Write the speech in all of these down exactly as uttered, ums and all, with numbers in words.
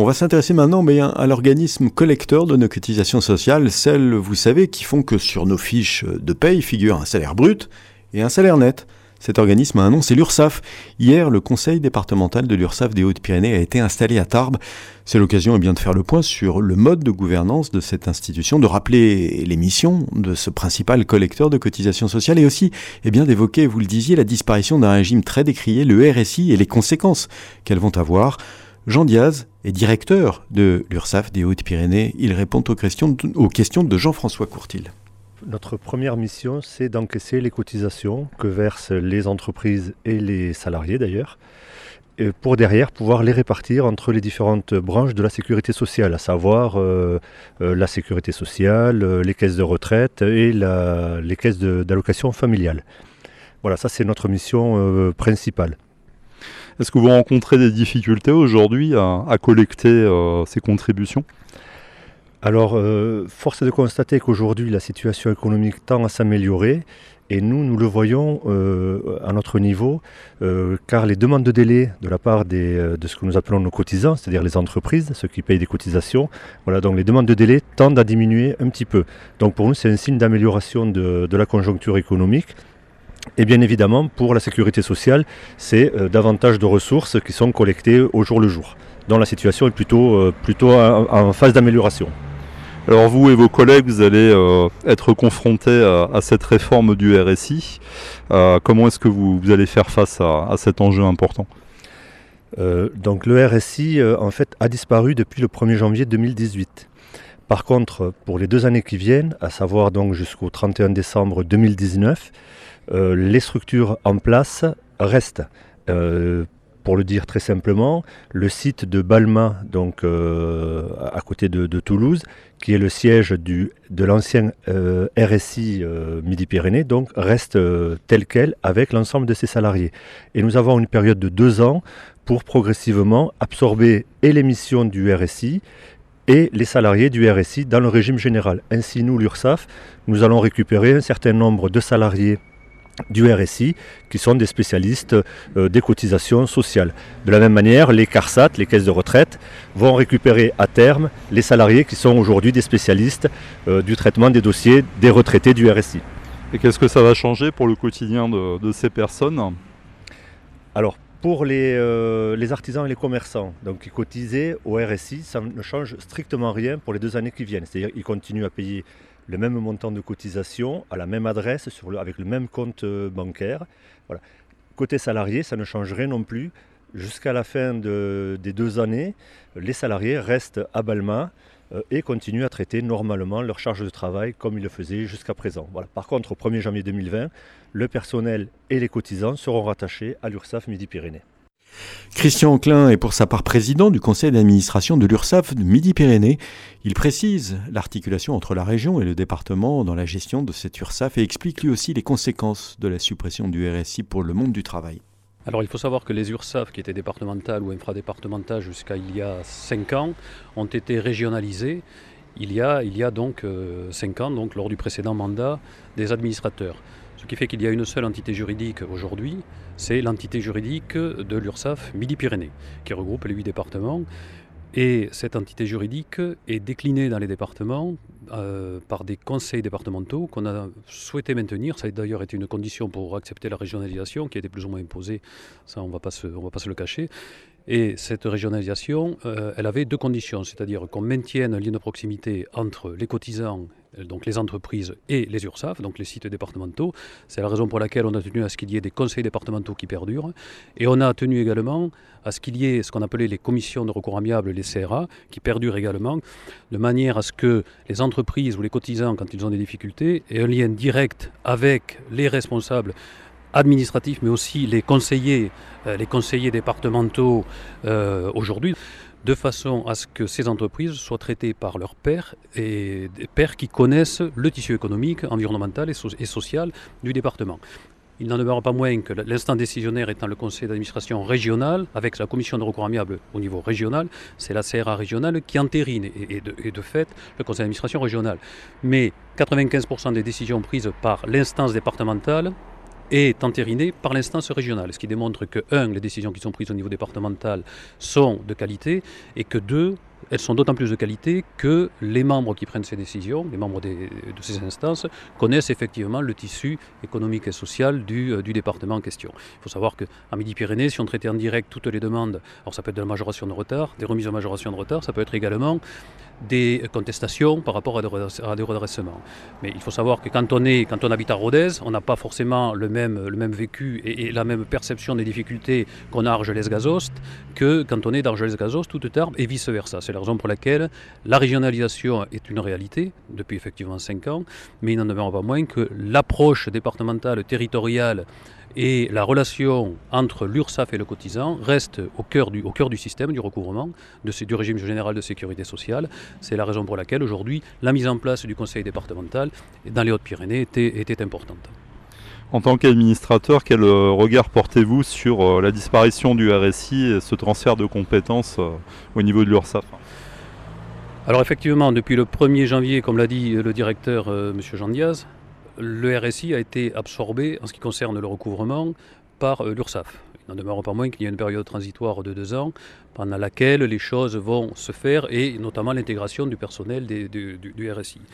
va s'intéresser maintenant mais, à l'organisme collecteur de nos cotisations sociales, celles, vous savez, qui font que sur nos fiches de paye figure un salaire brut et un salaire net. Cet organisme a un nom, c'est l'URSSAF. Hier, le conseil départemental de l'URSSAF des Hautes-Pyrénées a été installé à Tarbes. C'est l'occasion eh bien, de faire le point sur le mode de gouvernance de cette institution, de rappeler les missions de ce principal collecteur de cotisations sociales et aussi eh bien, d'évoquer, vous le disiez, la disparition d'un régime très décrié, le R S I, et les conséquences qu'elles vont avoir. Jean Diaz est directeur de l'URSSAF des Hautes-Pyrénées. Il répond aux questions de, aux questions de Jean-François Courtil. Notre première mission, c'est d'encaisser les cotisations que versent les entreprises et les salariés d'ailleurs, pour derrière pouvoir les répartir entre les différentes branches de la sécurité sociale, à savoir euh, euh, la sécurité sociale, euh, les caisses de retraite et la, les caisses de, d'allocation familiale. Voilà, ça c'est notre mission euh, principale. Est-ce que vous rencontrez des difficultés aujourd'hui à, à collecter euh, ces contributions ? Alors, euh, force est de constater qu'aujourd'hui, la situation économique tend à s'améliorer et nous, nous le voyons euh, à notre niveau, euh, car les demandes de délai de la part des, de ce que nous appelons nos cotisants, c'est-à-dire les entreprises, ceux qui payent des cotisations, voilà, donc les demandes de délai tendent à diminuer un petit peu. Donc pour nous, c'est un signe d'amélioration de, de la conjoncture économique. Et bien évidemment, pour la sécurité sociale, c'est euh, davantage de ressources qui sont collectées au jour le jour, dont la situation est plutôt, euh, plutôt en, en phase d'amélioration. Alors vous et vos collègues, vous allez euh, être confrontés à, à cette réforme du R S I. Euh, comment est-ce que vous, vous allez faire face à, à cet enjeu important ? euh, Donc le R S I euh, en fait, a disparu depuis le premier janvier deux mille dix-huit. Par contre, pour les deux années qui viennent, à savoir donc jusqu'au trente et un décembre deux mille dix-neuf, euh, les structures en place restent. Euh, Pour le dire très simplement, le site de Balma, donc euh, à côté de, de Toulouse, qui est le siège du, de l'ancien euh, R S I euh, Midi-Pyrénées, donc reste euh, tel quel avec l'ensemble de ses salariés. Et nous avons une période de deux ans pour progressivement absorber et les missions du R S I et les salariés du R S I dans le régime général. Ainsi, nous, l'URSSAF, nous allons récupérer un certain nombre de salariés du R S I, qui sont des spécialistes euh, des cotisations sociales. De la même manière, les CARSAT, les caisses de retraite, vont récupérer à terme les salariés qui sont aujourd'hui des spécialistes euh, du traitement des dossiers des retraités du R S I. Et qu'est-ce que ça va changer pour le quotidien de, de ces personnes ? Alors, pour les, euh, les artisans et les commerçants donc, qui cotisaient au R S I, ça ne change strictement rien pour les deux années qui viennent. C'est-à-dire qu'ils continuent à payer le même montant de cotisation à la même adresse sur le, avec le même compte bancaire. Voilà. Côté salarié, ça ne changerait non plus. Jusqu'à la fin de, des deux années, les salariés restent à Balma euh, et continuent à traiter normalement leur charge de travail comme ils le faisaient jusqu'à présent. Voilà. Par contre, au premier janvier deux mille vingt, le personnel et les cotisants seront rattachés à l'URSSAF Midi-Pyrénées. Christian Anclin est pour sa part président du conseil d'administration de l'URSSAF de Midi-Pyrénées. Il précise l'articulation entre la région et le département dans la gestion de cette URSSAF et explique lui aussi les conséquences de la suppression du R S I pour le monde du travail. Alors il faut savoir que les URSSAF qui étaient départementales ou infradépartementales jusqu'à il y a cinq ans ont été régionalisées il y a, il y a donc euh, cinq ans, donc lors du précédent mandat des administrateurs. Ce qui fait qu'il y a une seule entité juridique aujourd'hui, c'est l'entité juridique de l'URSSAF Midi-Pyrénées, qui regroupe les huit départements. Et cette entité juridique est déclinée dans les départements euh, par des conseils départementaux qu'on a souhaité maintenir. Ça a d'ailleurs été une condition pour accepter la régionalisation, qui a été plus ou moins imposée, ça on ne va pas se, on va pas se le cacher. Et cette régionalisation, euh, elle avait deux conditions, c'est-à-dire qu'on maintienne un lien de proximité entre les cotisants, donc les entreprises et les URSSAF, donc les sites départementaux. C'est la raison pour laquelle on a tenu à ce qu'il y ait des conseils départementaux qui perdurent. Et on a tenu également à ce qu'il y ait ce qu'on appelait les commissions de recours amiables, les C R A, qui perdurent également, de manière à ce que les entreprises ou les cotisants, quand ils ont des difficultés, aient un lien direct avec les responsables administratifs, mais aussi les conseillers, euh, les conseillers départementaux euh, aujourd'hui, de façon à ce que ces entreprises soient traitées par leurs pairs, et des pairs qui connaissent le tissu économique, environnemental et, so- et social du département. Il n'en demeure pas moins que l'instant décisionnaire étant le conseil d'administration régional, avec la commission de recours amiable au niveau régional, c'est la C R A régionale qui entérine, et, et, de, et de fait, le conseil d'administration régional. Mais quatre-vingt-quinze pour cent des décisions prises par l'instance départementale est entériné par l'instance régionale, ce qui démontre que, un, les décisions qui sont prises au niveau départemental sont de qualité, et que, deux, elles sont d'autant plus de qualité que les membres qui prennent ces décisions, les membres des, de ces instances, connaissent effectivement le tissu économique et social du, euh, du département en question. Il faut savoir qu'en Midi-Pyrénées, si on traitait en direct toutes les demandes, alors ça peut être de la majoration de retard, des remises de majoration de retard, ça peut être également des contestations par rapport à des, redresse, à des redressements. Mais il faut savoir que quand on, est, quand on habite à Rodez, on n'a pas forcément le même, le même vécu et, et la même perception des difficultés qu'on a à Argelès-Gazost que quand on est d'Argelès-Gazost, Toute-Tarbes et vice-versa. C'est la raison pour laquelle la régionalisation est une réalité depuis effectivement cinq ans, mais il n'en demeure pas moins que l'approche départementale, territoriale et la relation entre l'URSSAF et le cotisant reste au cœur du, au cœur du système, du recouvrement, de, du régime général de sécurité sociale. C'est la raison pour laquelle aujourd'hui la mise en place du conseil départemental dans les Hautes-Pyrénées était, était importante. En tant qu'administrateur, quel regard portez-vous sur la disparition du R S I et ce transfert de compétences au niveau de l'URSSAF ? Alors effectivement, depuis le premier janvier, comme l'a dit le directeur euh, M. Jean Diaz, le R S I a été absorbé en ce qui concerne le recouvrement par euh, l'URSSAF. Il n'en demeure pas moins qu'il y a une période transitoire de deux ans pendant laquelle les choses vont se faire et notamment l'intégration du personnel des, du, du, du R S I.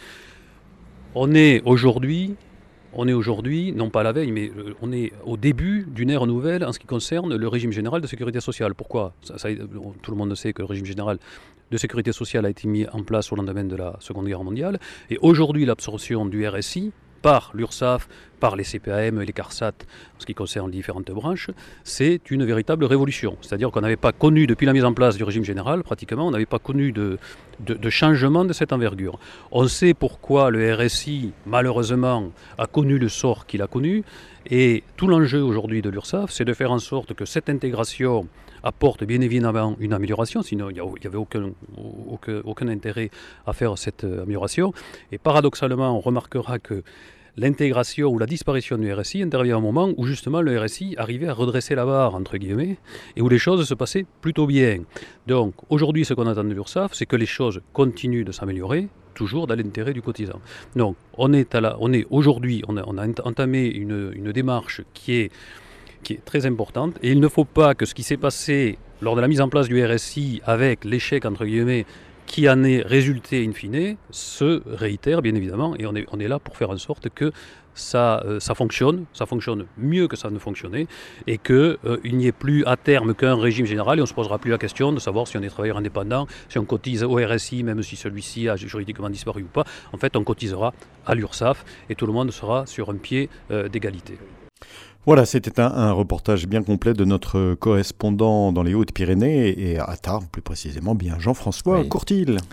On est aujourd'hui, on est aujourd'hui, non pas à la veille, mais on est au début d'une ère nouvelle en ce qui concerne le régime général de sécurité sociale. Pourquoi ? ça, ça, Tout le monde sait que le régime général de sécurité sociale a été mis en place au lendemain de la Seconde Guerre mondiale. Et aujourd'hui, l'absorption du R S I par l'URSSAF, par les C P A M et les CARSAT, en ce qui concerne les différentes branches, c'est une véritable révolution. C'est-à-dire qu'on n'avait pas connu, depuis la mise en place du régime général, pratiquement, on n'avait pas connu de, de, de changement de cette envergure. On sait pourquoi le R S I, malheureusement, a connu le sort qu'il a connu, et tout l'enjeu aujourd'hui de l'URSSAF, c'est de faire en sorte que cette intégration apporte bien évidemment une amélioration, sinon il n'y avait aucun, aucun, aucun intérêt à faire cette amélioration. Et paradoxalement, on remarquera que l'intégration ou la disparition du R S I intervient à un moment où justement le R S I arrivait à redresser la barre, entre guillemets, et où les choses se passaient plutôt bien. Donc aujourd'hui, ce qu'on attend de l'URSSAF, c'est que les choses continuent de s'améliorer, toujours dans l'intérêt du cotisant. Donc on est, à la, on est aujourd'hui, on a, on a entamé une, une démarche qui est, qui est très importante, et il ne faut pas que ce qui s'est passé lors de la mise en place du R S I avec l'échec, entre guillemets, qui en est résulté in fine, se réitère bien évidemment, et on est, on est là pour faire en sorte que ça, euh, ça fonctionne, ça fonctionne mieux que ça ne fonctionnait, et qu'il euh, n'y ait plus à terme qu'un régime général, et on ne se posera plus la question de savoir si on est travailleur indépendant, si on cotise au R S I, même si celui-ci a juridiquement disparu ou pas. En fait, on cotisera à l'URSSAF, et tout le monde sera sur un pied euh, d'égalité. Voilà, c'était un, un reportage bien complet de notre correspondant dans les Hautes-Pyrénées et à Tarbes, plus précisément bien Jean-François oui. Courtil.